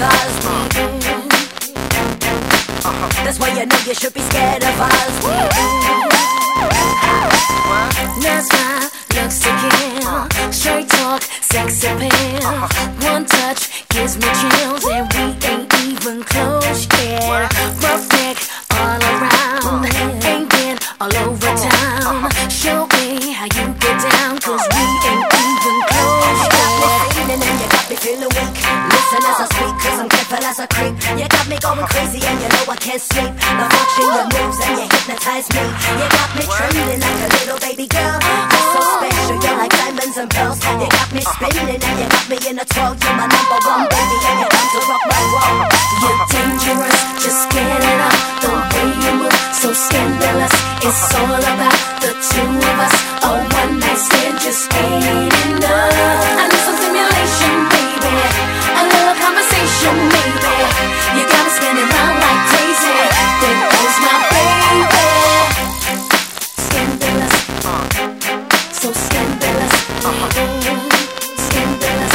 us. That's why you know you should be scared of us. No smile, looks to kill. Straight talk, sex appeal. One touch gives me chills, and we ain't even close yet. Rough neck all around, ain't been all over town. Show me how you get down, cause we ain't even close yet. You got me feeling and you got me feeling weak. Listen as I speak, cause I'm careful as I creep. You got me going crazy and you know I can't sleep. The watching your moves and you hypnotize me. You got me trembling like a little baby girl. You're so special, you're like diamonds and pearls. You got me spinning and you got me in a twirl. You're my number one baby and you come to rock my world. You're dangerous, just get it up. The way you move, so scandalous. It's all about the two of us. A one night stand just ain't enough. I need some stimulation, baby. A little conversation, maybe. You got me spinning round like crazy. There goes my baby. Scandalous, so scandalous. Scandalous,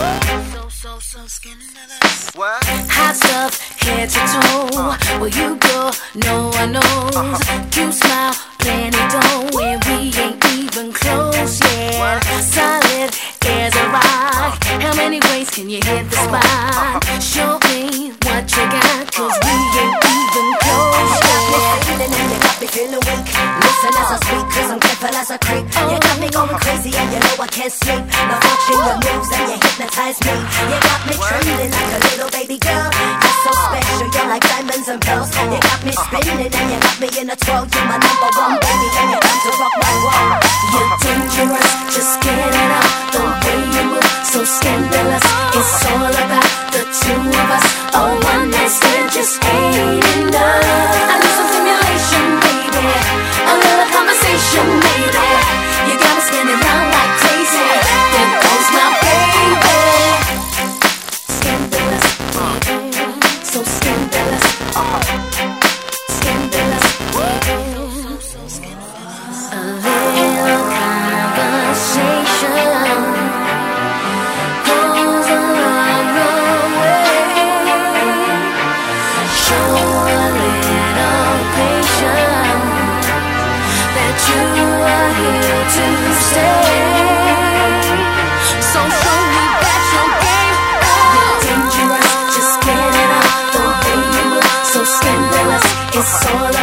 so scandalous. What? Hot stuff, head to toe. Where you go, no one knows. You smile, plenty dough, and we ain't even close yet. Solid as a rock. How many ways can you hit the spot? Show me what you got, cause we ain't even close yet. You got me feeling and you got me feeling weak. Listen as I speak, cause I'm careful as I creep. You got me going crazy and you know I can't sleep. Now watching your moves and you hypnotize me. You got me trembling like a little baby girl. You're so special, you're like diamonds and pearls. You got me spinning and you got me in a twirl. You're my number one baby and you come to rock my world. You're dangerous, just get it up. The way you move, so scandalous. It's all about the two of us. A one night stand just ain't enough. I need some stimulation, baby. A little conversation, maybe. You got me spinning round like crazy. There goes my baby. Scandalous, so scandalous. Scandalous, so scandalous. A little conversation goes a long way. Show a little patience that you are here to stay. So show me that your game up. You're dangerous, just get it up. The way you move, so scandalous. It's all